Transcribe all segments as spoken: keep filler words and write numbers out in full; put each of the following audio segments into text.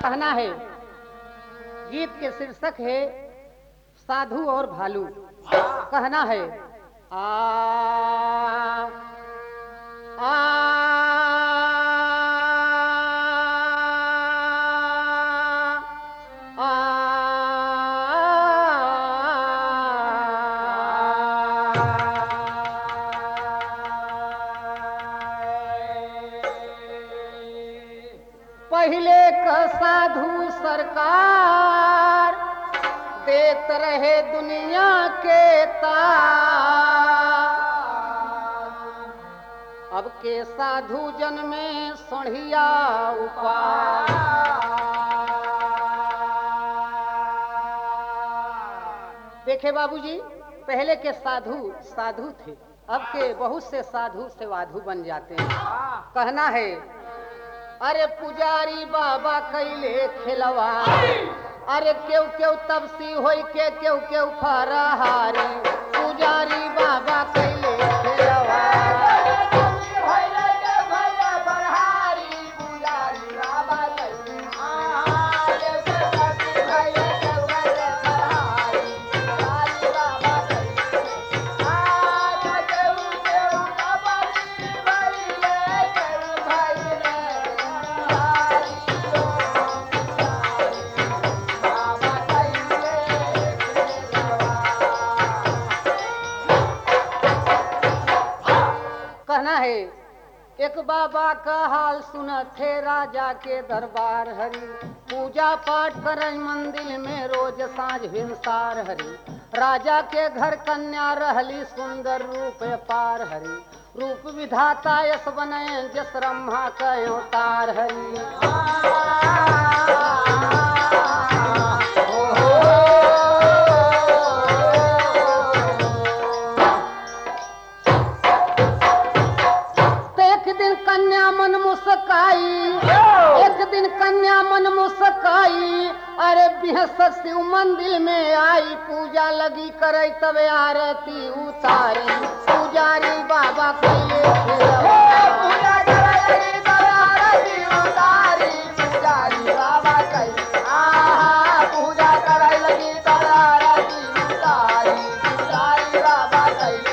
कहना है, गीत के शीर्षक है साधु और भालू। कहना है आ आ पहले का साधु सरकार देत रहे दुनिया के तार, अब के साधु जन में सोढ़िया उपाय। देखे बाबूजी, पहले के साधु साधु थे, अब के बहुत से साधु से वाधु बन जाते हैं। कहना है, अरे पुजारी बाबा कैले खिलवा, अरे क्यों क्यों तबसी होई के क्यों क्यों फराहारी, पुजारी बाबा कैले खिलवा। कहना है, एक बाबा का हाल सुना थे राजा के दरबार हरी, पूजा पाठ कर मंदिर में रोज साँझ भिनसार हरी। राजा के घर कन्या रहली सुंदर रूप पार हरी, रूप विधाता यस बने जस ब्रह्मा का अवतार हरी। कन्या मन मुस्काई, एक दिन कन्या मन मुस्काई, अरे बिहस शिव मंदिर में आई, पूजा लगी करे तब आरती उतारी, पुजारी बाबा कैले पूजा करे लगी तब आरती उतारी, पुजारी बाबा कैले आहा पूजा करे लगी तब आरती उतारी, पुजारी बाबा कैले।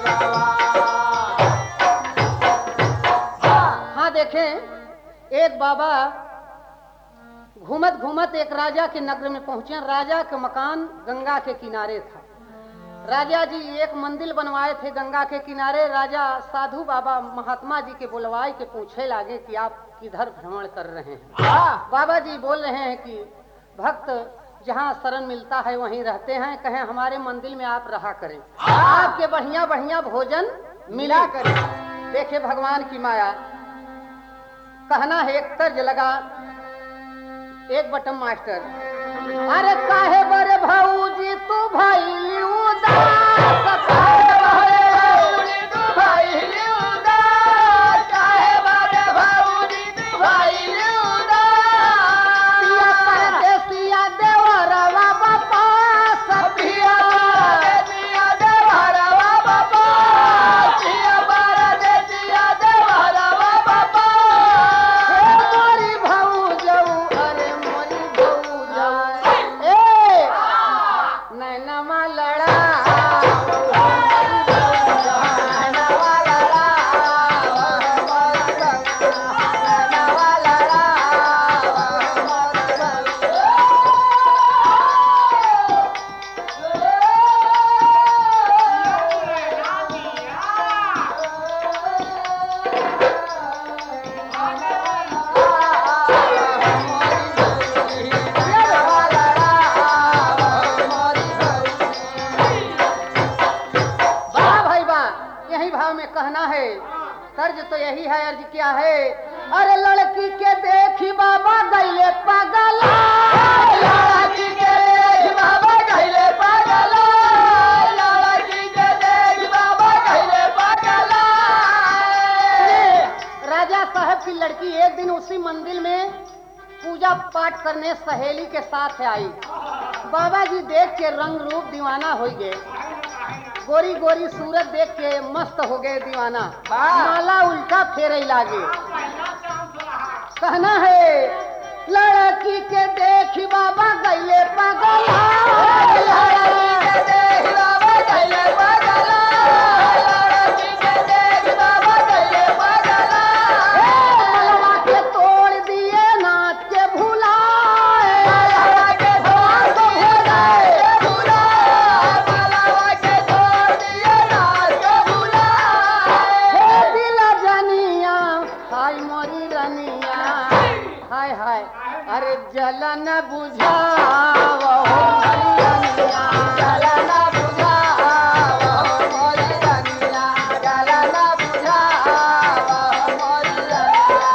देखें, एक बाबा घूमत घूमत एक राजा के नगर में पहुंचे। राजा का मकान गंगा के किनारे था। राजा जी एक मंदिर बनवाए थे गंगा के किनारे। राजा साधु बाबा महात्मा जी के बुलवाए के पूछे लागे कि आप किधर भ्रमण कर रहे हैं। बाबा जी बोल रहे हैं कि भक्त जहाँ शरण मिलता है वहीं रहते हैं, कहें हमारे मंदिर में आप रहा करें, आपके बढ़िया बढ़िया भोजन मिला करें। देखे भगवान की माया। कहना है, एक तर्ज लगा एक बटन मास्टर, अरे काहे बरे भाऊजी तू भाई उदास, काहे बरे भाऊजी तू भाई उदास, काहे बरे भाऊजी तू भाई उदास, पिया परदेसिया देवरवा बापा, सपिया परदेसिया देवरवा बापा, पिया परदेसिया देवरवा बापा। तर्ज तो यही है, अर्ज क्या है, अरे लड़की के देखी बाबा गईले पागल, लड़की के देखी बाबा गईले पागल, लड़की के देखी बाबा गईले पागल। राजा साहब की लड़की एक दिन उसी मंदिर में पूजा पाठ करने सहेली के साथ आई। बाबा जी देख के रंग रूप दीवाना हो गए, गोरी गोरी सूरत देख के मस्त हो गए दीवाना, माला उल्टा फेरे लागे। कहना है लड़की के देखी बाबा गईले पगला लड़की के देखी बाबा गईले पगला लड़की के देखी बाबा गईले पगला मलवा के तोड़ दिए नाच के भूला मलवा के तोड़ दिए भूला मलवा के तोड़ दिए नाच के भूला हे दिल जनिया हाय मोरी रनिया हाय हाय अरे जलन बुझाओ मोरी रनिया जलन बुझाओ मोरी रनिया जलन बुझाओ मोरी रनिया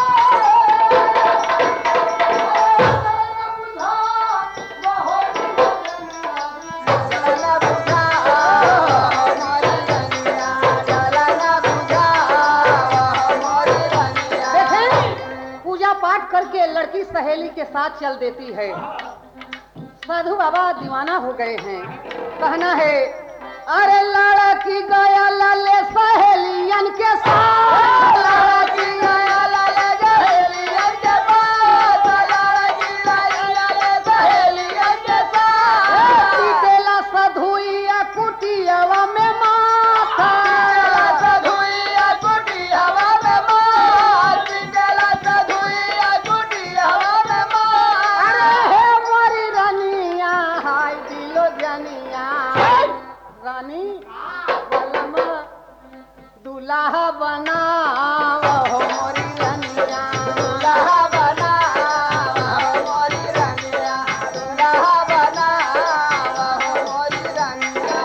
जलन बुझाओ मोरी रनिया जलन बुझाओ मोरी रनिया देखें पूजा पाठ करके लड़की सहेली के साथ चल देती है। साधु बाबा दीवाना हो गए हैं। कहना है अरे लड़की गया लले सहेलियन के साथ लड़की गया लले सहेलियन के साथ लड़की गया लले सहेलियन के साथ पीटेला सधुइया कुटियावा में माथा सधुइया कुटियावा में माथा पीटेला सधुइया कुटियावा में माथा अरे हे मोरी रनिया हाय दिलो जनिया रानी बलमा दूल्हा बनाओ मोरी रनिया दूल्हा बनाओ मोरी रनिया दूल्हा बनाओ मोरी रनिया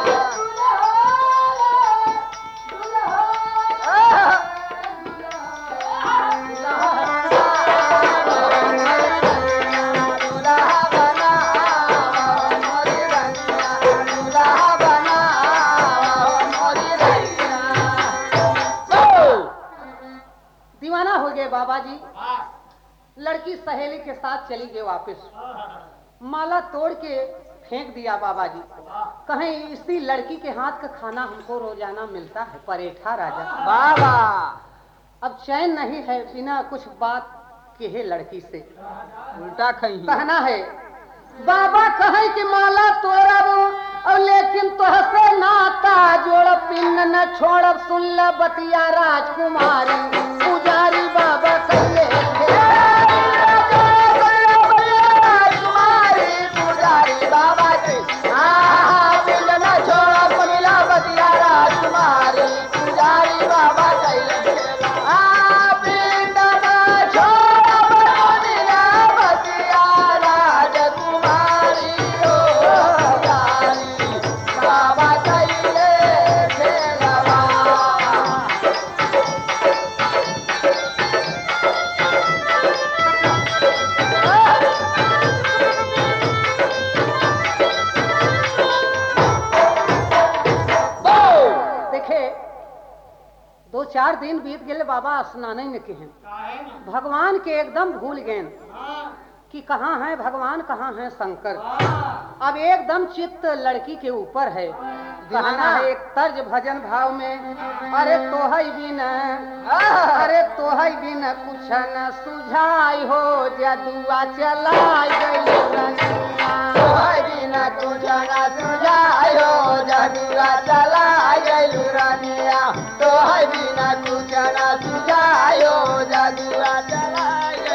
दीवाना हो गए बाबा जी। लड़की सहेली के साथ चली गई वापस। माला तोड़ के फेंक दिया बाबा जी। कहीं इसी लड़की के हाथ का खाना हमको रोजाना मिलता है परेठा राजा बाबा। अब चैन नहीं है बिना कुछ बात के है लड़की से उल्टा कहीं कहना है बाबा कहे कि माला तोड़ब और लेकिन तोहसे नाता जोड़ पिन न छोड़ब सुन ल बतिया राजकुमारी पुजारी बाबा कहे राजकुमारी पुजारी बाबा के पिन न छोड़ब सुन ल बतिया राजकुमारी पुजारी बाबा कहे दो चार दिन बीत गए बाबा स्नाने में के हैं भगवान के एकदम भूल गए कि कहाँ है भगवान कहाँ है शंकर। अब एकदम चित्त लड़की के ऊपर है। कहना है एक तर्ज भजन भाव में अरे तोहई बिन अरे तोहई बिन कुछ न सुझाई हो जदुआ चलाई गई तोहई बिन कुछ न सुझाई हो जदुआ चलाई गई रानिया तोहई बिन कुछ न सुझाई हो जदुआ चलाई गई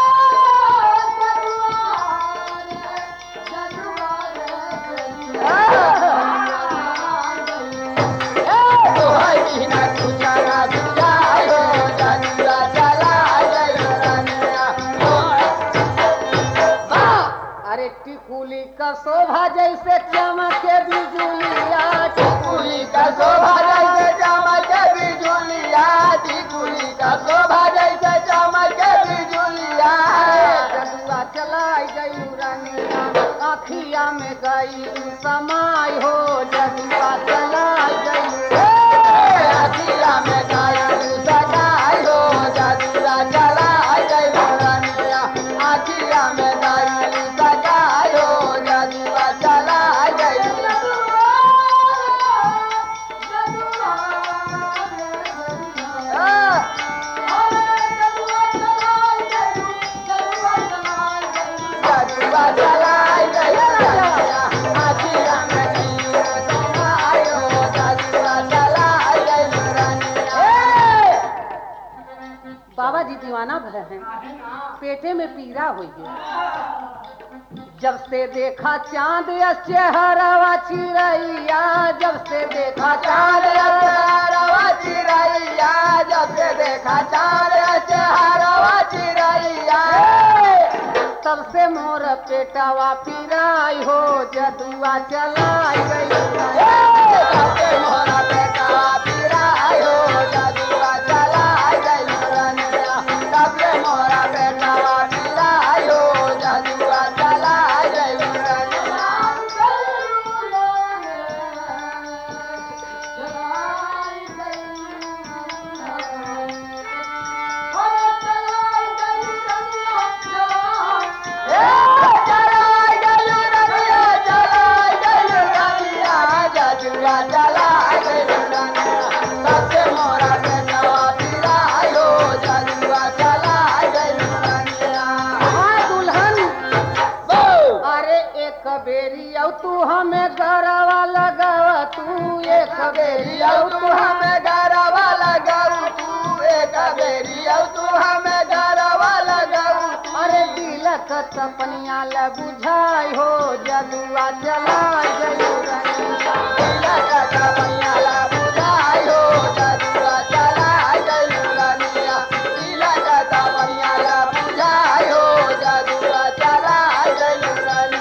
अरे टिकुली का शोभा जैसे चमके बिजुलिया टिकुली का शोभा जैसे चमके बिजुलिया टिकुली का शोभा जैसे चमके बिजुलिया जदुआ चलाई गई रानिया अखिया में गई समाई हो जदुआ चलाई गई अखिया में गई सगाई हो जदुआ चलाई गई रानिया अखिया में गई सगाई हो जदुआ चलाई गई बाबा जी दीवाना भय हैं, पेटे में पीड़ा हुई है। जब से देखा चांद या चेहरावा चिरैया, जब से देखा चांद या चेहरावा चिरैया, जब से देखा चांद या चेहरावा चिरैया, तब से मोर पेटावा पीराई हो, जदुआ चलाई गई। तब से मोर पेटावा पीराई हो, जदुआ चलाई गई। तब से मोर पेटावा पीराई हो, जदुआ चलाई गई। तू हमें गरवा लगावा, तू एक बेरी तू हमें गरवा लगाऊ, तू एक बेरी तू हमें गरवा लगाऊ। अरे दिल का सपनिया ल बुझाई हो, जदुआ चलाई गई। दिल का सपनिया ल बुझाई हो, जदुआ चलाई गई। दिल का सपनिया ल बुझाई हो, जदुआ चलाई गई।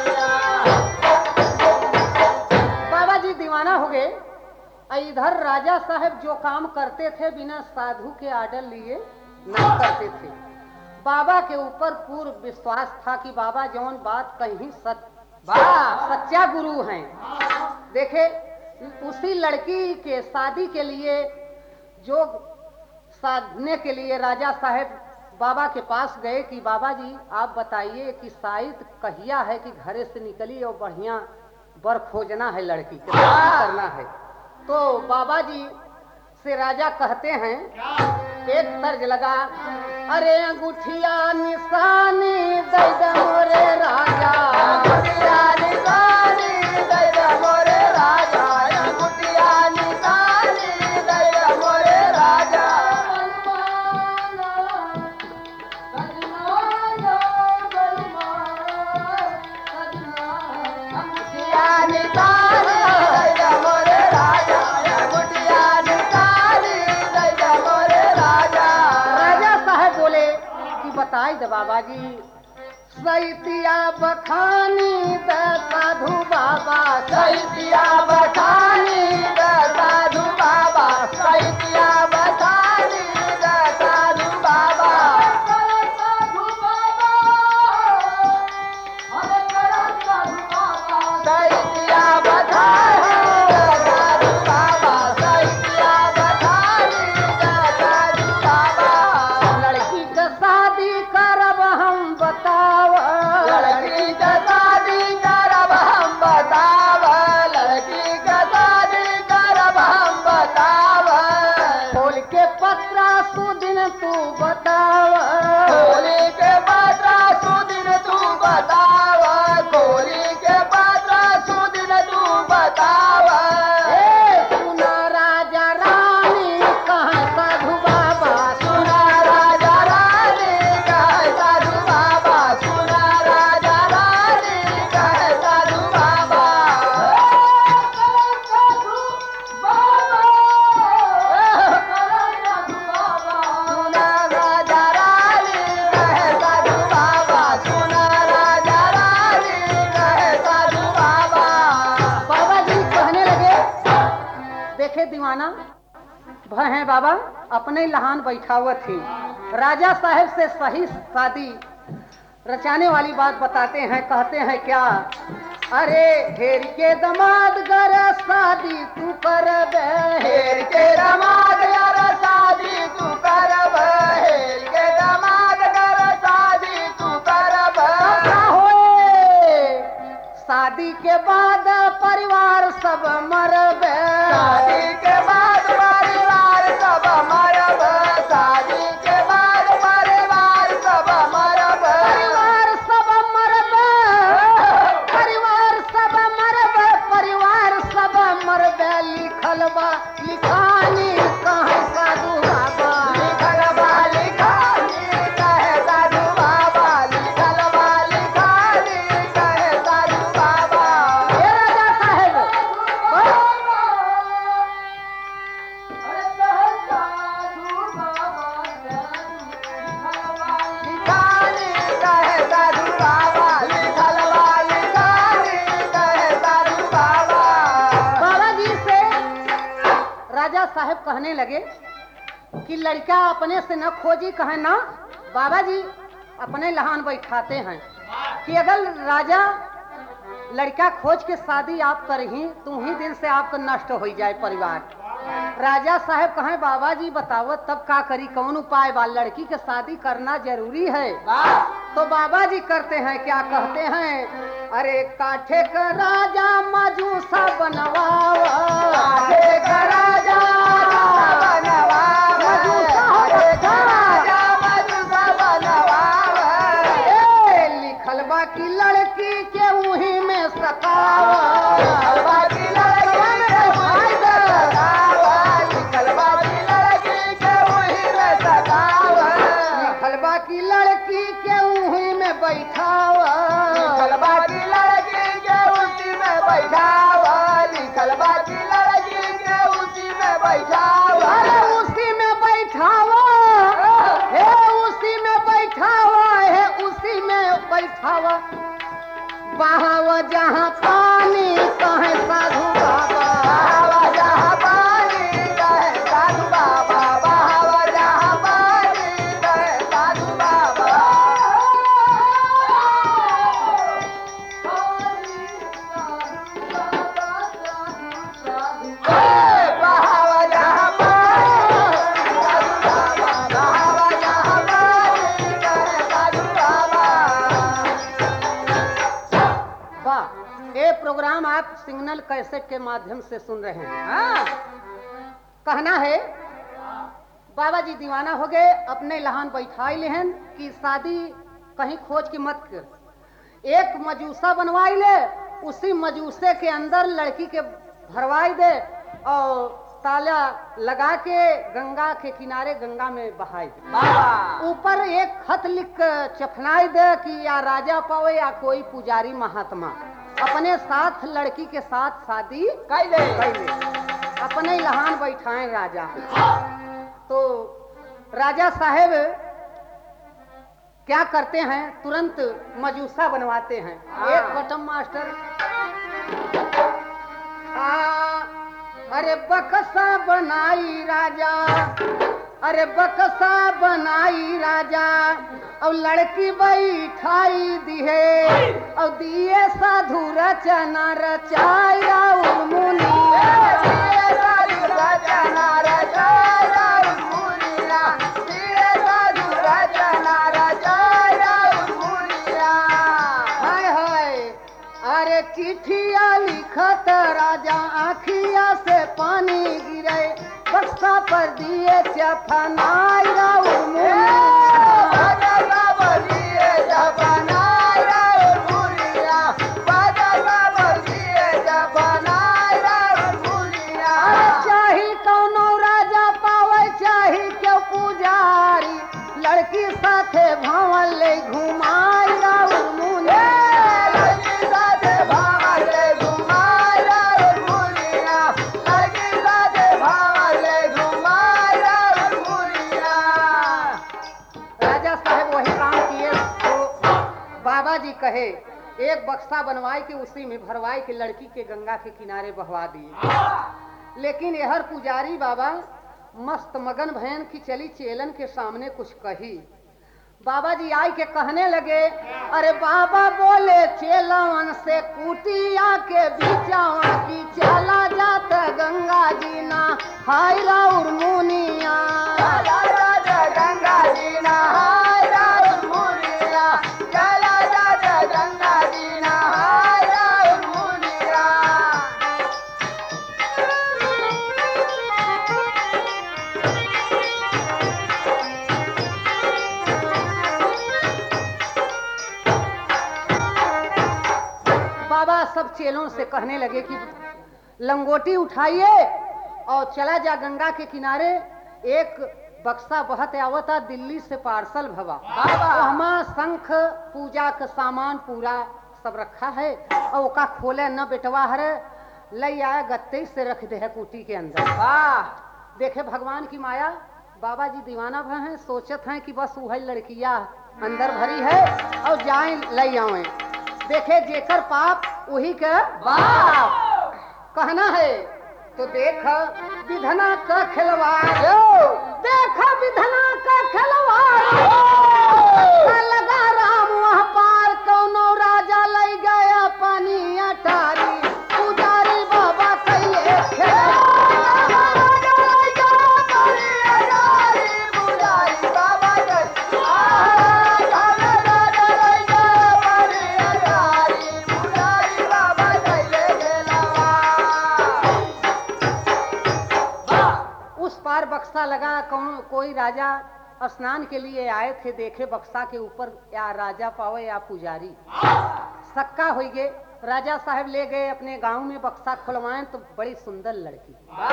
दीवाना हो गए। इधर राजा साहब जो काम करते थे बिना साधु के आर्डर लिए नहीं करते थे। बाबा के ऊपर पूर्ण विश्वास था कि बाबा जौन बात कहीं सच सच्चा गुरु हैं। देखे उसी लड़की के शादी के लिए जो साधने के लिए राजा साहब बाबा के पास गए कि बाबा जी आप बताइए कि शायद कहिया है कि घरे से निकली और बढ़िया बर खोजना है, लड़की के करना है। तो बाबा जी से राजा कहते हैं, एक तर्ज लगा, अरे अंगूठिया निशानी दे दे मोरे राजा, अंगूठिया निशानी दे दे मोरे राजा, अंगूठिया निशानी दे दे मोरे राजा। बताई दे बाबा जी सैतिया बखानी द साधु बाबा, सैतिया बखानी द साधु बाबा, सैतिया बखानी द साधु बाबा। सैतिया बखानी द साधु बाबा, सैतिया बखानी द साधु बाबा। लड़की का शादी करब हम बताव, लड़की का शादी करब हम बताव, लड़की का शादी करब हम बताव। खोल के पत्रा सुदिन तू बताव, खोल के पत्रा सुदिन तू बताव, खोल के पत्रा सुदिन तू बताव। सुना राजा रानी कहाँ साधु बाबा, सुना राजा रानी कहाँ साधु बाबा, सुना राजा रानी कहाँ साधु बाबा। सुना राजा रानी कहाँ साधु बाबा, सुना राजा रानी कहाँ साधु बाबा। बाबा जी कहने लगे, देखे दीवाना भय है बाबा, अपने लहान बैठावत थी। राजा साहब से सही शादी रचाने वाली बात बताते हैं, कहते हैं क्या, अरे हेर के दमाद गर शादी तू करब, हेर के दमाद गर शादी तू करब, हेर के दमाद गर शादी तू करब। शादी के बाद परिवार सब मरब, शादी के बाद परिवार सब मरब, शादी के बाद परिवार सब मरब, परिवार सब मरब, परिवार सब मरब, परिवार सब मरब। लिखल बा लिखानी कहाँ साधु बाबा, लिखल बा लिखानी साहब कहने लगे कि लड़का अपने से न खोजी, कहे ना बाबा जी अपने लहान बैठाते हैं कि अगर राजा लड़का खोज के शादी आप करही तो ही दिन से आपका नष्ट हो जाए परिवार। राजा साहब कहें बाबा जी बताओ तब का करी, कौन उपाय बा, लड़की के शादी करना जरूरी है। तो बाबा जी करते हैं क्या, कहते हैं अरे काठे का राजा मजूसा बनवावा, काठे का राजा मजूसा राजा मजूसा बनवावा, ए लिखल बा की लड़की के उही में सतावा, लिखल बा की लड़की के उही में सतावा, लिखल बा की लड़की के उही में सतावा, लिखल बा की लड़की के उही में बैठावा, लिखल बा की लड़की के उसी में बैठावा, लिखल बा की लड़की के उसी में बैठावा, अरे उसी में बैठावा, हे उसी में बैठावा, हे उसी में बैठावा, बहावा जहाँ पानी कहे साधु बाबा, बहावा जहाँ पानी कहे साधु बाबा, बहावा जहाँ पानी कहे साधु बाबा, बहावा जहाँ पानी साधु बाबा, बहावा जहाँ पानी कहे साधु बाबा। वाह, ये प्रोग्राम आप सिग्नल कैसेट के माध्यम से सुन रहे हैं। हाँ? कहना है बाबा जी दीवाना हो गए, अपने लहान बैठाई लेहन कि शादी कहीं खोज की मत कर। एक मजूसा बनवाई ले, उसी मजूसे के अंदर लड़की के भरवाई दे और ताला लगा के गंगा के किनारे गंगा में बहाई दे। ऊपर एक खत लिख चफनाई दे कि या राजा पावे या कोई पुजारी महात्मा, अपने साथ लड़की के साथ शादी कर ले, अपने लहान बैठाए राजा। तो राजा साहेब क्या करते हैं, तुरंत मजूसा बनवाते हैं। एक बटम मास्टर आ, अरे बक्सा बनाई राजा, अरे बक्सा बनाई राजा, और लड़की बैठाई दिए, और दिए साधु रचना रचाई राउर मुनि, दिए साधु रचना रचाई राउर मुनिया, दिए साधु रचना रचाई राउर मुनिया। हाय हाय, अरे चिट्ठिया लिखत राजा आँखिया से पानी गिरे, बक्सा पर दिए चफनाई राउर मुनिया, बक्सा पर दिए चफनाई राउर मुनिया, बक्सा पर दिए चफनाई राउर मुनिया। चाही कौनो राजा पावे, चाही क्यों पुजारी, लड़की साथे भवन ले घुमाई राउर मुनिया, लड़की साथे भवन ले घुमाई राउर मुनिया, लड़की साथे भवन ले घुमाई राउर मुनिया। राजा साहब वही काम किए तो बाबा जी कहे एक बक्सा बनवाई के उसी में भरवाई के लड़की के गंगा के किनारे बहवा दिए। लेकिन यहर पुजारी बाबा मस्त मगन भयन की चली चेलन के सामने कुछ कही। बाबा जी आई के कहने लगे, अरे बाबा बोले चेलवन से कुटिया के बीचावा की चला जात गंगा जी ना हाय राउर मुनिया, चला जात गंगा जी ना हाय राउर मुनिया, चला जात गंगा जी ना हाय राउर मुनिया। बाबा सब चेलों से कहने लगे कि लंगोटी उठाइए और चला जा गंगा के किनारे, एक बक्सा बहत आवता दिल्ली से पार्सल भवा, वहाँ शंख पूजा का सामान पूरा सब रखा है, और ओका खोले न बेटवा हरे, ले आया गत्ते से रख दे है कुटी के अंदर। वाह, देखे भगवान की माया। बाबा जी दीवाना भर हैं, सोचत हैं कि बस वही लड़किया अंदर भरी है और जाए ले आवे। देखे जेकर पाप वही के बाप। कहना है तो देखा विधना का खिलवाड़, देखा विधना का खिलवाड़, लगा राम वहाँ पार कौनो राजा लई गया पानी अटारी, पुजारी बाबा कहिए बक्सा लगा। कौन कोई राजा स्नान के लिए आए थे, देखे बक्सा के ऊपर या राजा पावे या पुजारी, सक्का हो गए। राजा साहब ले गए अपने गांव में बक्सा खुलवाएं तो बड़ी सुंदर लड़की,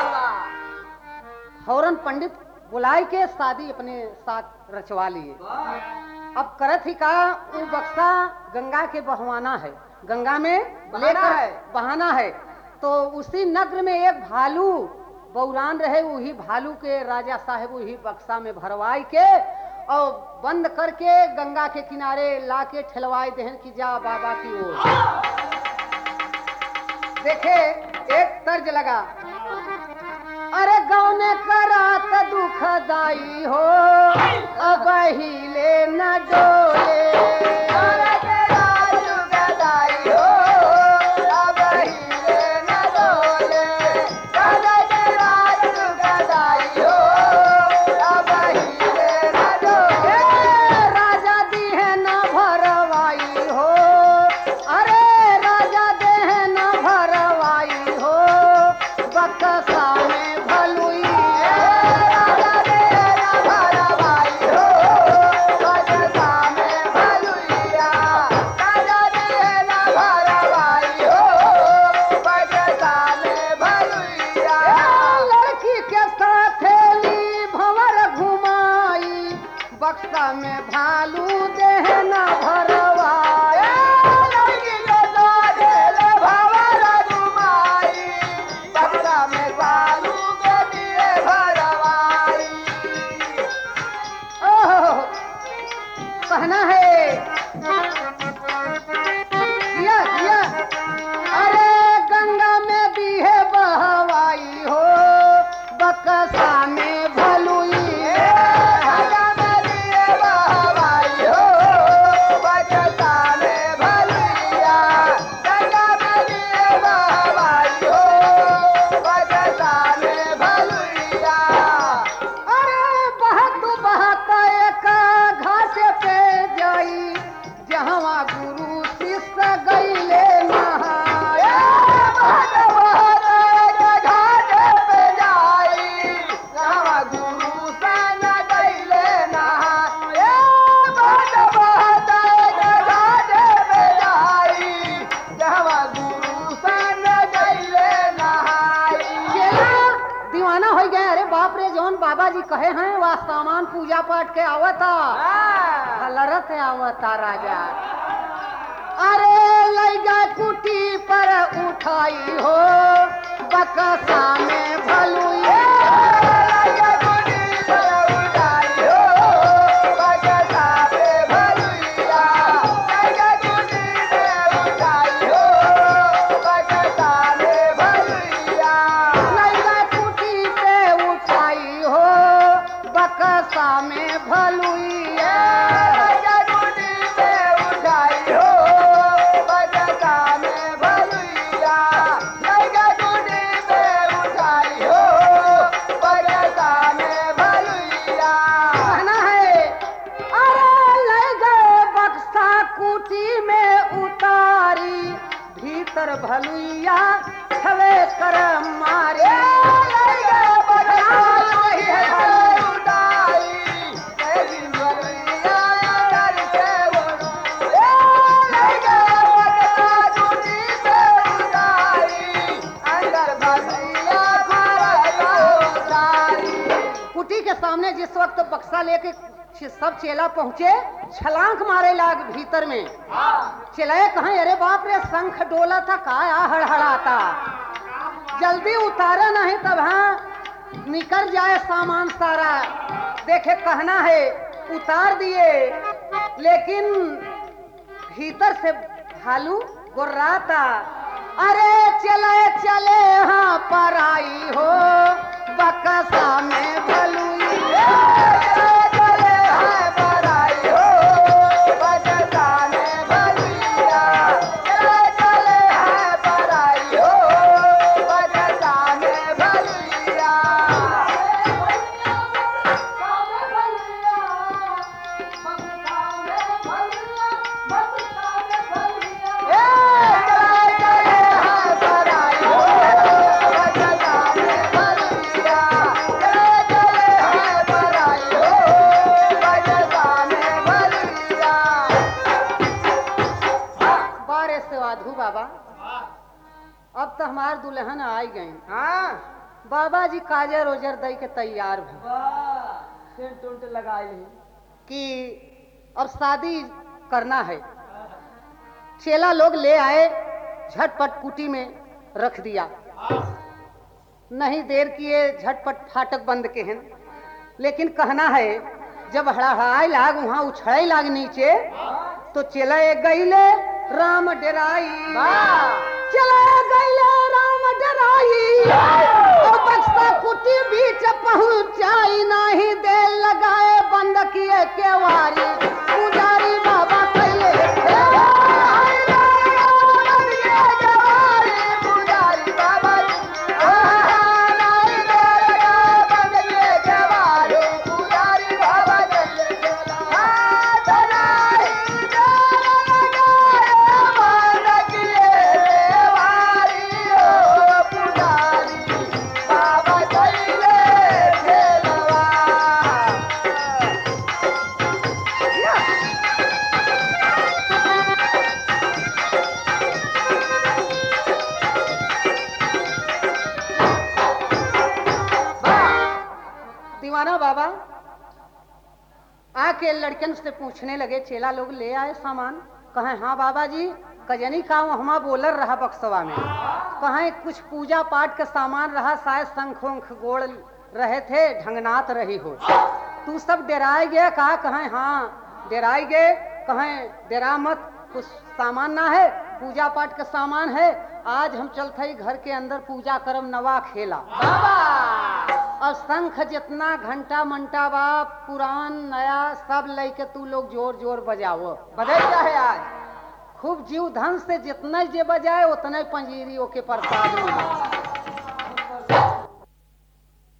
फौरन पंडित बुलाए के शादी अपने साथ रचवा लिए। अब करत ही का वो बक्सा गंगा के बहवाना है, गंगा में लेकर बहाना है। तो उसी नगर में एक भालू बौरान रहे, वही भालू के राजा साहब वही बक्सा में भरवाई के और बंद करके गंगा के किनारे लाके ठेलवाई देहन की जा बाबा की ओर। देखे एक तर्ज लगा, अरे गाँव ने करात दुखदाई हो अब हिले न डोले, बक्सा में भालू देहना भरवाए, बक्सा में भालू के दिए भरवाई। ओह कहना है दिया दिया, अरे गंगा में दिए बहवाई हो बक्सा में भलुई, बाबा जी कहे हैं वह सामान पूजा पाठ के आवता लरत आवता राजा। अरे लई गए कुटी पर उठाई हो बक्सा में भलुई, बक्सा में भलुइया उठाई हो बक्सा में भलुइया, उठाई हो बक्सा में भलुइया। कहना है अरे ले गए बक्सा कुटी में उतारी, भीतर भलुइया छवे कर मारे, कुटी के सामने जिस वक्त बक्सा लेके सब चेला पहुंचे, छलांग मारे लाग भीतर में। चलाए कहाँ, अरे बाप रे शंख डोला था का हड़हड़ाता, जल्दी उतारा नहीं तब हाँ निकल जाए सामान सारा। देखे कहना है उतार दिए, लेकिन भीतर से भालू गुर्राता, अरे चले चले हाँ पर आई हो बकसा में भलुई चले हैं पर आई हो बकसा में भलुइया चले चले हैं पर आई हो बकसा में भलुइया बारे से वाधु बाबा अब तो हमार दुल्हन आई गई हाँ बाबा जी काजर ओजर दई के तैयार भई सेंट उंट लगाए कि अब शादी करना है। चेला लोग ले आए झटपट कुटी में रख दिया। नहीं देर किए झटपट फाटक बंद के हैं। लेकिन कहना है जब हड़ाई लाग वहां उछड़ाई लाग नीचे तो चला एक गईले राम डराई चला गईले राम डराई और बक्सा कुटी बीच पहुंचाई नहीं देर लगाए बंद किए केवारी पुजारी बाबा कैले दीवाना बाबा आके लड़कन से पूछने लगे चेला लोग ले आए सामान कहे हाँ बाबा जी कजनी का वहाँ बोलर रहा बक्सवा में कहे कुछ पूजा पाठ का सामान रहा शायद शंख उंख गोड़ रहे थे ढंगनात रही हो तू सब डराए गया कहा कहे हाँ डराए गए कहे डरा मत कुछ सामान ना है पूजा पाठ का सामान है आज हम चलते ही घर के अंदर पूजा करम नवा खेला और शंख जितना घंटा मंटा बा पुरान नया सब लेके तू लोग जोर जोर बजाओ बधाई है आज खूब जीव धन से जितना जे बजाए उतना पंजीरी ओके प्रसाद मिला